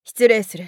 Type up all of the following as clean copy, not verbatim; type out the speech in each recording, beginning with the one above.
失礼する。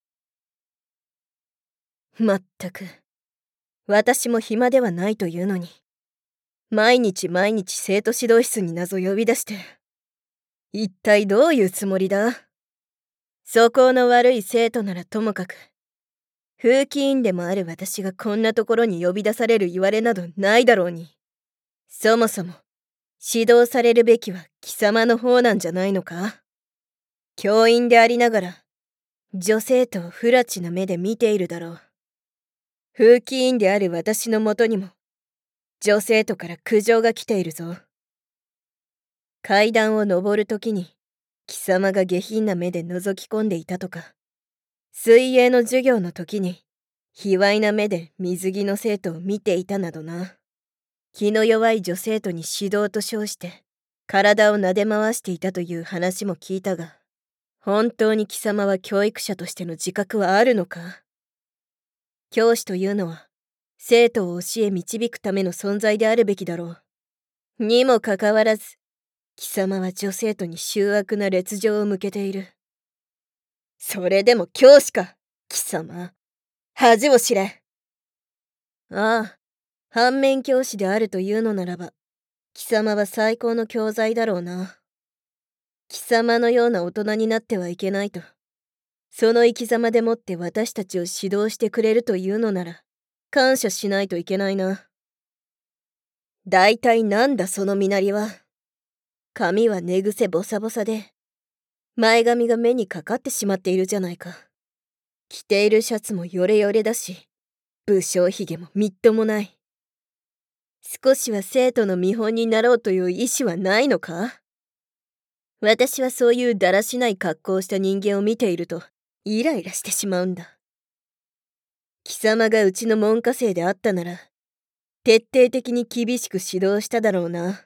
まったく、私も暇ではないというのに、毎日毎日生徒指導室に謎呼び出して、一体どういうつもりだ？素行の悪い生徒ならともかく、風紀委員でもある私がこんなところに呼び出される言われなどないだろうに。そもそも、指導されるべきは貴様の方なんじゃないのか？教員でありながら、女生徒を不埒な目で見ているだろう。風紀委員である私のもとにも、女生徒から苦情が来ているぞ。階段を登るときに、貴様が下品な目で覗き込んでいたとか、水泳の授業の時に、卑猥な目で水着の生徒を見ていたなどな。気の弱い女生徒に指導と称して、体を撫で回していたという話も聞いたが、本当に貴様は教育者としての自覚はあるのか？教師というのは、生徒を教え導くための存在であるべきだろう。にもかかわらず、貴様は女生徒に醜悪な劣情を向けている。それでも教師か、貴様。恥を知れ。ああ、反面教師であるというのならば、貴様は最高の教材だろうな。貴様のような大人になってはいけないと。その生き様でもって私たちを指導してくれるというのなら、感謝しないといけないな。大体なんだその身なりは。髪は寝癖ボサボサで、前髪が目にかかってしまっているじゃないか。着ているシャツもヨレヨレだし、武将髭もみっともない。少しは生徒の見本になろうという意志はないのか？私はそういうだらしない格好をした人間を見ていると、イライラしてしまうんだ。貴様がうちの門下生であったなら、徹底的に厳しく指導しただろうな。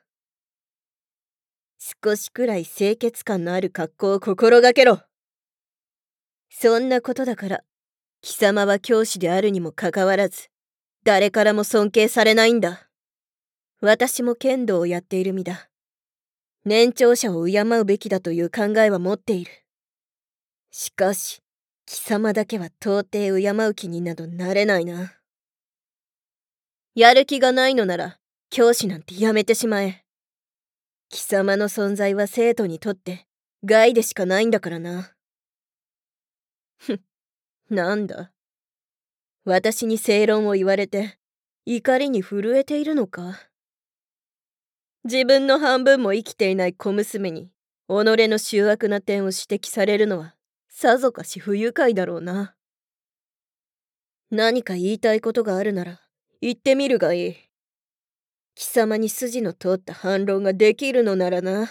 少しくらい清潔感のある格好を心がけろ。そんなことだから、貴様は教師であるにもかかわらず、誰からも尊敬されないんだ。私も剣道をやっている身だ。年長者を敬うべきだという考えは持っている。しかし、貴様だけは到底敬う気になどなれないな。やる気がないのなら、教師なんてやめてしまえ。貴様の存在は生徒にとって害でしかないんだからな。ふん、なんだ。私に正論を言われて、怒りに震えているのか？自分の半分も生きていない小娘に、己の醜悪な点を指摘されるのは、さぞかし不愉快だろうな。何か言いたいことがあるなら、言ってみるがいい。貴様に筋の通った反論ができるのならな。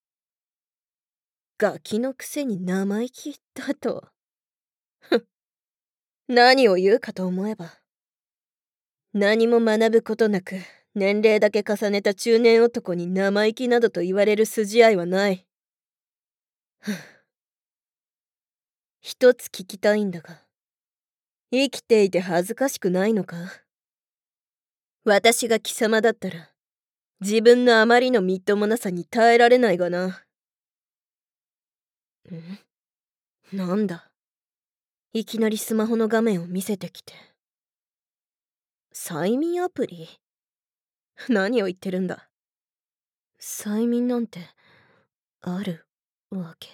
ガキのくせに生意気だと。ふん、何を言うかと思えば。何も学ぶことなく、年齢だけ重ねた中年男に生意気などと言われる筋合いはない。一つ聞きたいんだが、生きていて恥ずかしくないのか？私が貴様だったら、自分のあまりのみっともなさに耐えられないがな。なんだ。いきなりスマホの画面を見せてきて。催眠アプリ？何を言ってるんだ。催眠なんて、あるわけ。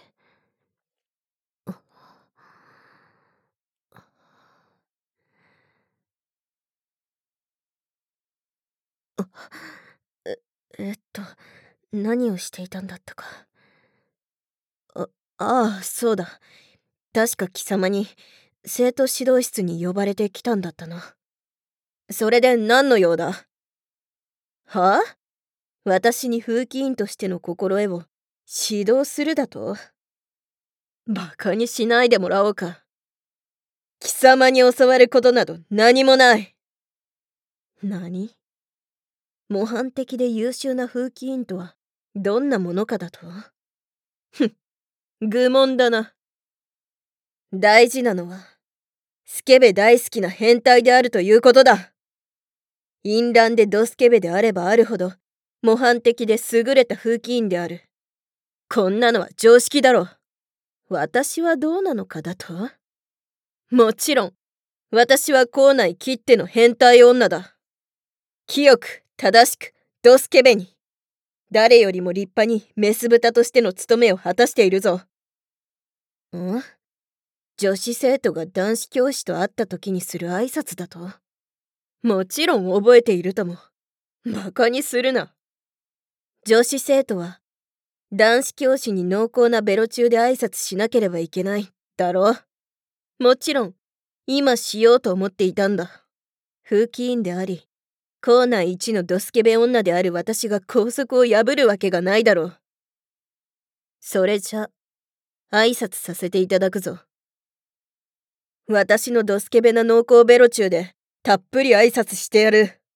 え、えっと、何をしていたんだったか。あ、ああ、そうだ。確か貴様に、生徒指導室に呼ばれてきたんだったな。それで何の用だ？はあ？私に風紀委員としての心得を指導するだと？バカにしないでもらおうか。貴様に教わることなど何もない。何？模範的で優秀な風紀委員とはどんなものかだと？ふん、愚問だな。大事なのは、スケベ大好きな変態であるということだ。淫乱でドスケベであればあるほど、模範的で優れた風紀委員である。こんなのは常識だろ。 私はどうなのかだと？もちろん、私は校内きっての変態女だ。清く、正しく、ドスケベに。誰よりも立派にメス豚としての務めを果たしているぞ。ん？女子生徒が男子教師と会った時にする挨拶だと？もちろん覚えているとも。馬鹿にするな。女子生徒は、男子教師に濃厚なベロ中で挨拶しなければいけない、だろう。もちろん、今しようと思っていたんだ。風紀委員であり、校内一のドスケベ女である私が校則を破るわけがないだろう。それじゃ、挨拶させていただくぞ。私のドスケベな濃厚ベロ中で、たっぷり挨拶してやる。